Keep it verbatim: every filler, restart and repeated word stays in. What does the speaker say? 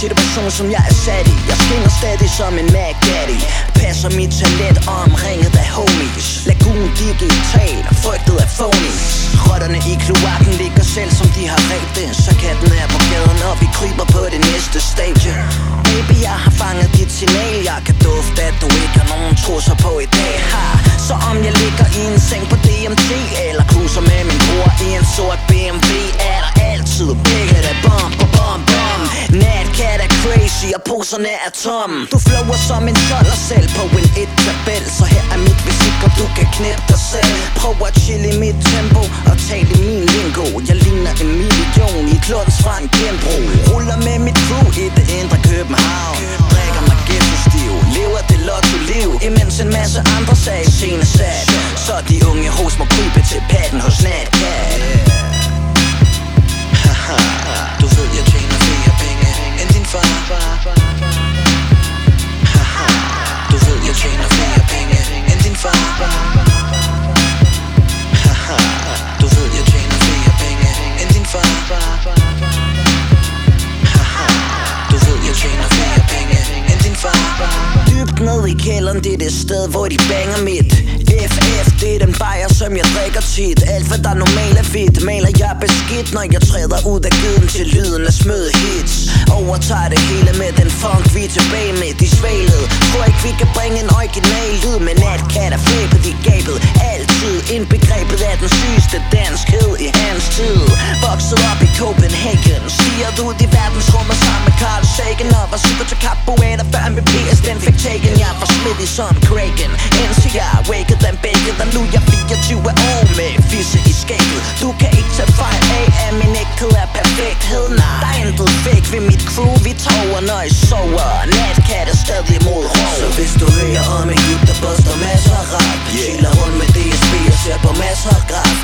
situation, som jeg er sat i. Jeg skinner stadig som en Mac Daddy. Passer mit talent omringet af homies. Lagun digital, frygtet af phonies. Rotterne i kloakken ligger selv som de har ræbt det. Så katten er på gaden, og vi kryber på det næste stage. Baby, jeg har fanget dit signal. Jeg kan dufte, at du ikke har nogen trusser på i dag. Ha. Så om jeg ligger i en seng på D M T eller cruiser med min bror i en sort B M W, er der altid begge der bom, bom, bom, bom. Natcat er crazy, og poserne er tomme. Du flower som en solder selv på en et-tabel. Så her er mit visitkort, du kan knæppe dig selv. Prøv at chille i mit tempo og tale i min lingo. Jeg ligner en million i kluns fra en genbro. Ruller med mit crew i det indre København. Drikker mig ghetto-stiv, lever det lotto-liv, imens en masse andre sager scenesat. Så de unge hos må krybe til patten hos Natcat. Du ved jeg tjener flere penge end din far. Du ved jeg tjener flere penge end din far. Du ved jeg tjener flere penge end din far. Du ved jeg tjener flere penge end din far. Dybt ned i kælderen, det er det sted hvor de banger mit F F, det er den bajer som jeg drikker tit. Alt hvad der normalt er fedt, maler jeg beskidt, når jeg træder ud af gyden til lyden af smøde hits. Overtager det hele med den funk, vi er tilbage med de svalede. Tror ikke vi kan bringe en original lyd, men Natcat er flæbet i gabet. Altid indbegrebet af den sygeste danskhed i hans tid. Vokset op i Copenhagen, stiger ud i verdensrummet sammen med Carl Sagan. Og var super til capoeira før med P S den fik taken. Jeg var smidt i som Kraken, indtil jeg awaked and baked. Og nu er jeg fireogtyve år med fisse i skabet. Du kan ikke tage fejl af, at min ægthed er perfekthed. Nej, der er intet fake ved mit crew, vi tager når I sover. Natcat er stadig mod rov. Så hvis du hører om en gut, der buster masser af rap, chiller rundt med D S B og ser på masser af graf,